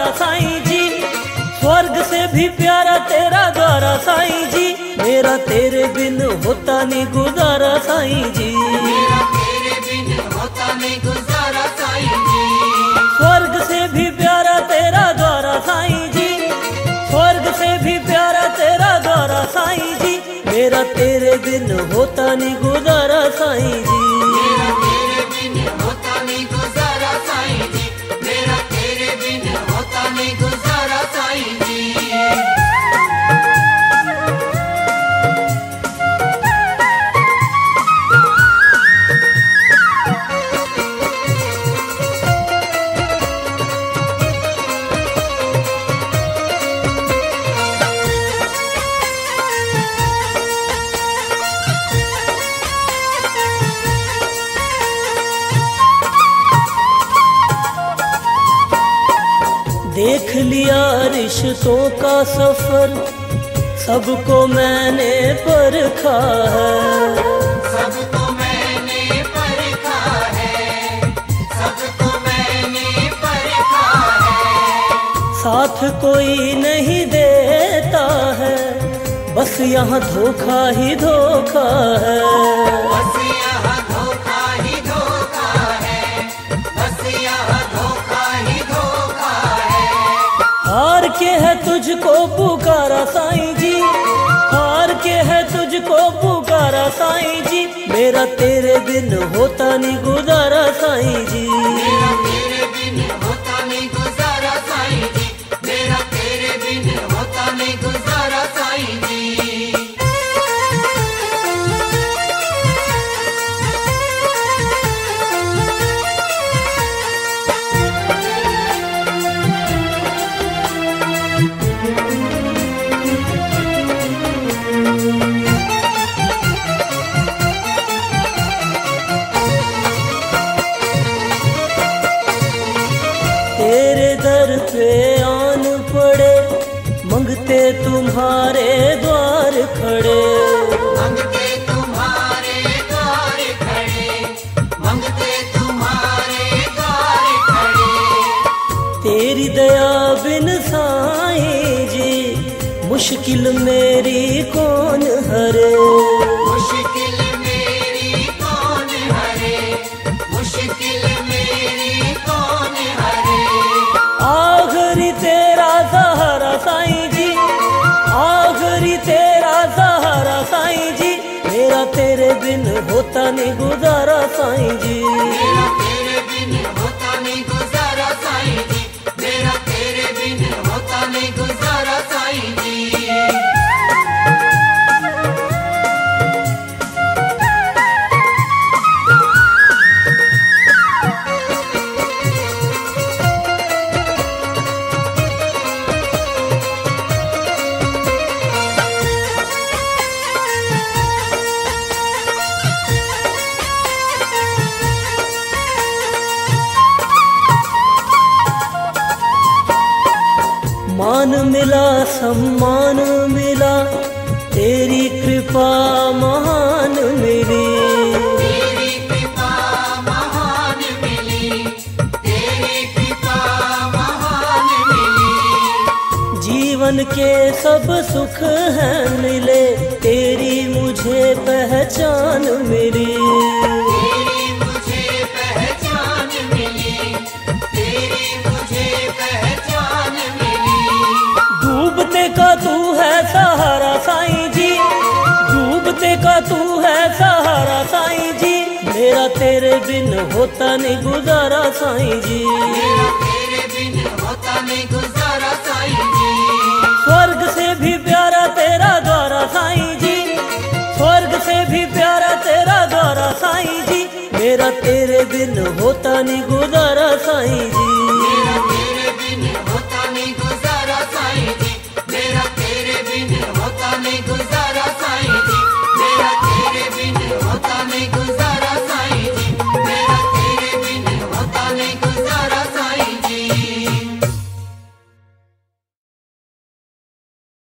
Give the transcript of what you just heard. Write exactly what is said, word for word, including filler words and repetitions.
गुजारा साईं जी। स्वर्ग से भी प्यारा तेरा द्वारा साईं जी, मेरा तेरे बिन होता नहीं गुजारा साईं जी। मेरा तेरे बिन होता नहीं गुजारा साईं जी। स्वर्ग से भी प्यारा तेरा द्वारा साईं जी, स्वर्ग से भी प्यारा तेरा द्वारा साईं जी, मेरा तेरे बिन होता नहीं गुजारा साईं जी। मेरा तेरे बिन होता नहीं गुजारा साईं जी। मेरा तेरे बिन होता नहीं गुजारा साईं जी। देख लिया रिश्तों का सफर, सबको मैंने परखा है। सबको मैंने परखा है। सबको मैंने परखा है। साथ कोई नहीं देता है, बस यहाँ धोखा ही धोखा है। बस यहाँ धोखा ही धोखा है। बस यहाँ धोखा ही धोखा है। हार के है तुझको पुकारा साईं जी, हार के है तुझको पुकारा साईं जी, मेरा तेरे बिन होता नहीं गुजारा साईं जी। मेरा तेरे बिन होता नहीं गुजारा साईं जी। मेरा तेरे बिन होता नहीं गुजारा साईं जी। तेरे दर पे आन पड़े, मंगते तुम्हारे द्वार खड़े। मंगते तुम्हारे द्वार खड़े। मंगते तुम्हारे द्वार खड़े। तेरी दया बिन साईं जी, मुश्किल मेरी कौन हरे। मुश्किल मेरी कौन हरे। मुश्किल मेरी कौन हरे। आखिरी तेरा सहारा साईं जी, आखिरी तेरा सहारा साईं जी, मेरा तेरे बिन होता नहीं गुजारा साईं जी। मेरा तेरे बिन होता नहीं गुजारा साईं जी। मेरा तेरे बिन होता नहीं गुजारा साईं जी। मान मिला सम्मान मिला, तेरी कृपा महान मिली। तेरी कृपा महान मिली। तेरी कृपा महान मिली। जीवन के सब सुख हैं मिले, तेरी मुझे पहचान मिली। तेरी मुझे पहचान मिली। तेरी मुझे पहचान मिली। डूबते का तू है सहारा साईं जी, डूबते का तू है सहारा साईं जी, मेरा तेरे बिन होता नहीं गुजारा साईं जी। मेरा तेरे बिन होता नहीं गुजारा साईं जी। स्वर्ग से भी प्यारा तेरा द्वारा साईं जी, स्वर्ग से भी प्यारा तेरा द्वारा साईं जी, मेरा तेरे बिन होता नहीं गुजारा साईं जी।